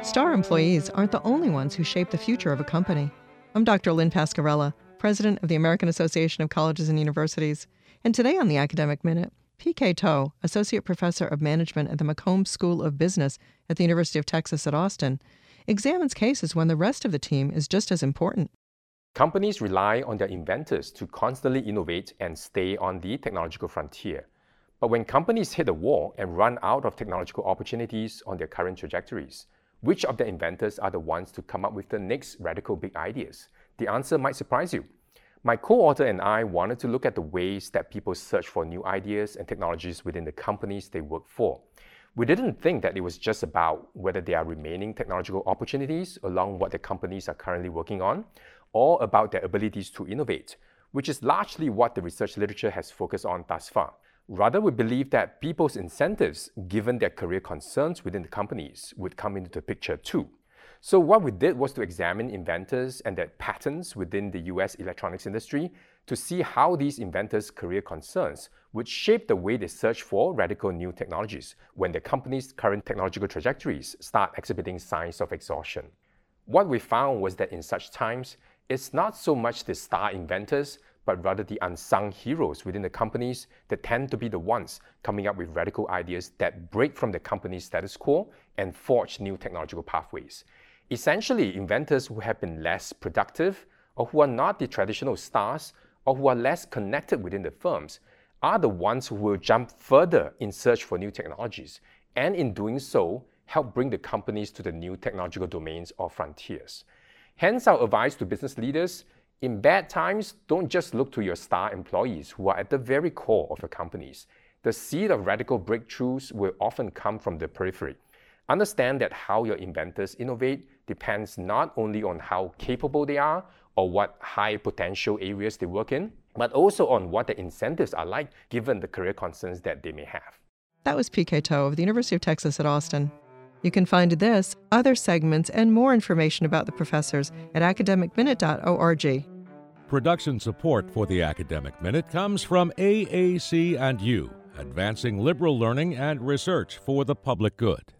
Star employees aren't the only ones who shape the future of a company. I'm Dr. Lynn Pascarella, president of the American Association of Colleges and Universities. And today on the Academic Minute, P.K. To, associate professor of management at the McCombs School of Business at the University of Texas at Austin, examines cases when the rest of the team is just as important. Companies rely on their inventors to constantly innovate and stay on the technological frontier. But when companies hit a wall and run out of technological opportunities on their current trajectories, which of the inventors are the ones to come up with the next radical big ideas? The answer might surprise you. My co-author and I wanted to look at the ways that people search for new ideas and technologies within the companies they work for. We didn't think that it was just about whether there are remaining technological opportunities along what the companies are currently working on, or about their abilities to innovate, which is largely what the research literature has focused on thus far. Rather, we believe that people's incentives, given their career concerns within the companies, would come into the picture too. So what we did was to examine inventors and their patterns within the US electronics industry to see how these inventors' career concerns would shape the way they search for radical new technologies when the company's current technological trajectories start exhibiting signs of exhaustion. What we found was that in such times, it's not so much the star inventors, but rather the unsung heroes within the companies that tend to be the ones coming up with radical ideas that break from the company's status quo and forge new technological pathways. Essentially, inventors who have been less productive, or who are not the traditional stars, or who are less connected within the firms, are the ones who will jump further in search for new technologies, and in doing so, help bring the companies to the new technological domains or frontiers. Hence, our advice to business leaders: in bad times, don't just look to your star employees who are at the very core of your companies. The seed of radical breakthroughs will often come from the periphery. Understand that how your inventors innovate depends not only on how capable they are or what high potential areas they work in, but also on what the incentives are like given the career concerns that they may have. That was P.K. To of the University of Texas at Austin. You can find this, other segments, and more information about the professors at academicminute.org. Production support for the Academic Minute comes from AAC&U, advancing liberal learning and research for the public good.